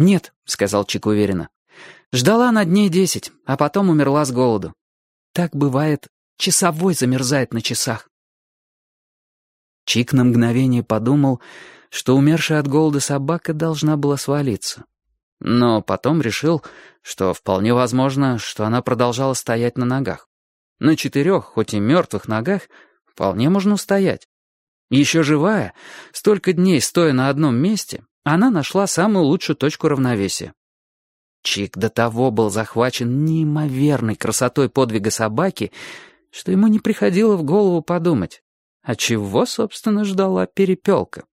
«Нет», — сказал Чик уверенно. «Ждала она дней 10, а потом умерла с голоду. Так бывает, часовой замерзает на часах». Чик на мгновение подумал, что умершая от голода собака должна была свалиться. Но потом решил, что вполне возможно, что она продолжала стоять на ногах. На 4, хоть и мертвых ногах, вполне можно устоять. Еще живая, столько дней стоя на одном месте, она нашла самую лучшую точку равновесия. Чик до того был захвачен неимоверной красотой подвига собаки, что ему не приходило в голову подумать, а чего, собственно, ждала перепелка.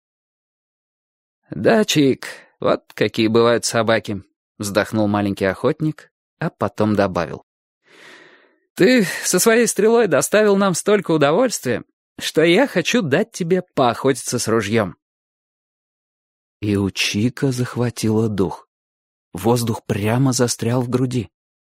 «Да, Чик, вот какие бывают собаки», — вздохнул маленький охотник, а потом добавил. «Ты со своей стрелой доставил нам столько удовольствия, что я хочу дать тебе поохотиться с ружьем». И у Чика захватило дух. Воздух прямо застрял в груди.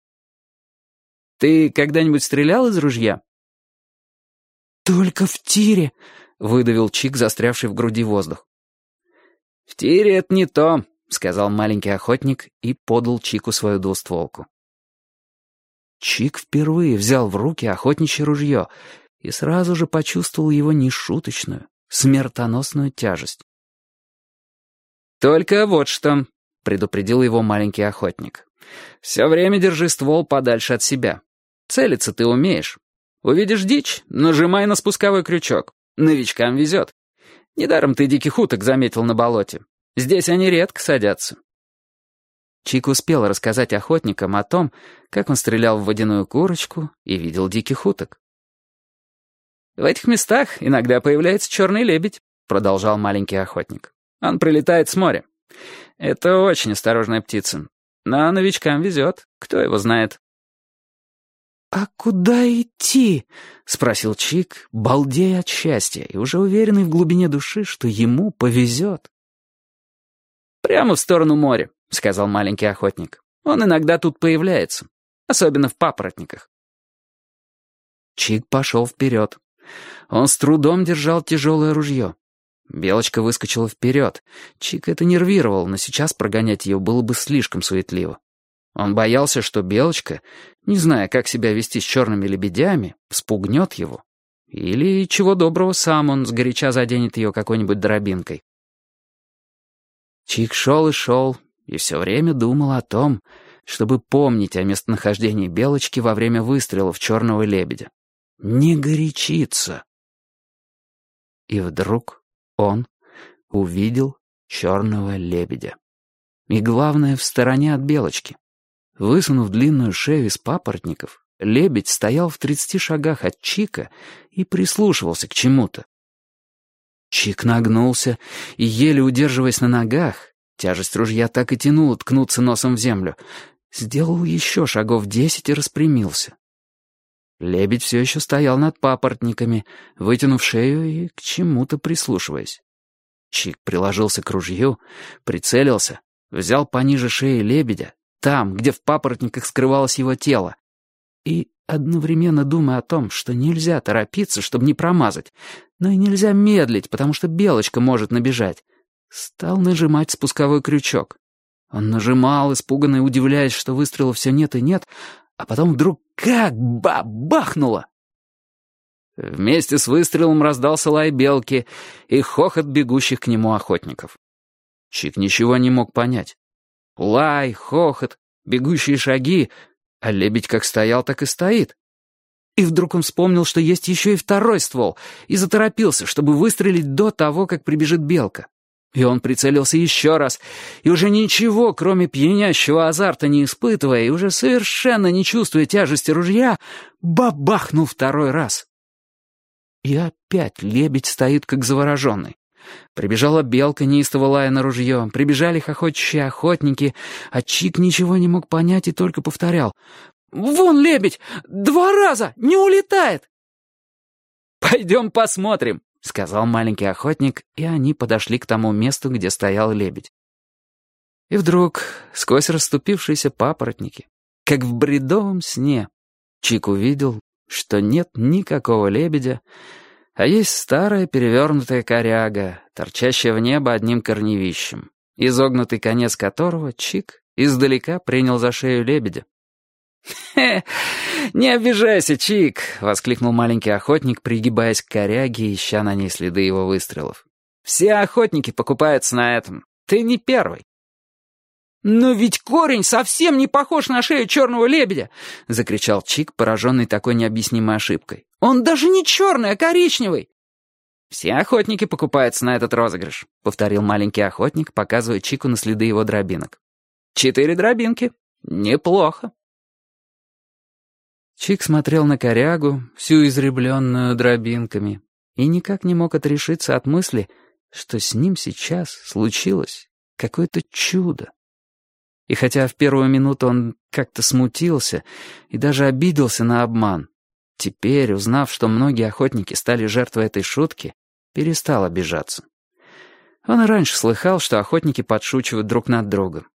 «Ты когда-нибудь стрелял из ружья?» «Только в тире», — выдавил Чик, застрявший в груди воздух. «В тире это не то», — сказал маленький охотник и подал Чику свою двустволку. Чик впервые взял в руки охотничье ружье и сразу же почувствовал его нешуточную, смертоносную тяжесть. «Только вот что», — предупредил его маленький охотник. «Все время держи ствол подальше от себя. Целиться ты умеешь. Увидишь дичь — нажимай на спусковой крючок. Новичкам везет. Недаром ты диких уток заметил на болоте. Здесь они редко садятся». Чик успел рассказать охотникам о том, как он стрелял в водяную курочку и видел диких уток. «В этих местах иногда появляется черный лебедь», — продолжал маленький охотник. «Он прилетает с моря. Это очень осторожная птица. Но новичкам везет, кто его знает». «А куда идти?» — спросил Чик, балдея от счастья и уже уверенный в глубине души, что ему повезет. «Прямо в сторону моря», — сказал маленький охотник. «Он иногда тут появляется, особенно в папоротниках». Чик пошел вперед. Он с трудом держал тяжелое ружье. Белочка выскочила вперед. Чик это нервировал, но сейчас прогонять ее было бы слишком суетливо. Он боялся, что Белочка, не зная, как себя вести с черными лебедями, вспугнет его. Или, чего доброго, сам он сгоряча заденет ее какой-нибудь дробинкой. Чик шел и все время думал о том, чтобы помнить о местонахождении Белочки во время выстрелов черного лебедя. Не горячиться. И вдруг он увидел черного лебедя. И главное, в стороне от Белочки. Высунув длинную шею из папоротников, лебедь стоял в 30 шагах от Чика и прислушивался к чему-то. Чик нагнулся и, еле удерживаясь на ногах, тяжесть ружья так и тянула ткнуться носом в землю, сделал еще шагов 10 и распрямился. Лебедь все еще стоял над папоротниками, вытянув шею и к чему-то прислушиваясь. Чик приложился к ружью, прицелился, взял пониже шеи лебедя, там, где в папоротниках скрывалось его тело, и, одновременно думая о том, что нельзя торопиться, чтобы не промазать, но и нельзя медлить, потому что Белочка может набежать, стал нажимать спусковой крючок. Он нажимал, испуганно и удивляясь, что выстрела все нет и нет, а потом вдруг как бабахнуло. Вместе с выстрелом раздался лай белки и хохот бегущих к нему охотников. Чик ничего не мог понять. Лай, хохот, бегущие шаги, а лебедь как стоял, так и стоит. И вдруг он вспомнил, что есть еще и второй ствол, и заторопился, чтобы выстрелить до того, как прибежит белка. И он прицелился еще раз, и уже ничего, кроме пьянящего азарта не испытывая, и уже совершенно не чувствуя тяжести ружья, бабахнул второй раз. И опять лебедь стоит как завороженный. Прибежала белка, неистово лая на ружье, прибежали хохочущие охотники, а Чик ничего не мог понять и только повторял: «Вон лебедь! 2 раза! Не улетает!» «Пойдем посмотрим», — сказал маленький охотник, и они подошли к тому месту, где стоял лебедь. И вдруг, сквозь расступившиеся папоротники, как в бредовом сне, Чик увидел, что нет никакого лебедя, а есть старая перевернутая коряга, торчащая в небо одним корневищем, изогнутый конец которого Чик издалека принял за шею лебедя. «Хе, не обижайся, Чик!» — воскликнул маленький охотник, пригибаясь к коряге, ища на ней следы его выстрелов. «Все охотники покупаются на этом. Ты не первый». «Но ведь корень совсем не похож на шею черного лебедя!» — закричал Чик, пораженный такой необъяснимой ошибкой. «Он даже не черный, а коричневый!» «Все охотники покупаются на этот розыгрыш», — повторил маленький охотник, показывая Чику на следы его дробинок. 4 дробинки. Неплохо». Чик смотрел на корягу, всю изребленную дробинками, и никак не мог отрешиться от мысли, что с ним сейчас случилось какое-то чудо. И хотя в первую минуту он как-то смутился и даже обиделся на обман, теперь, узнав, что многие охотники стали жертвой этой шутки, перестал обижаться. Он и раньше слыхал, что охотники подшучивают друг над другом.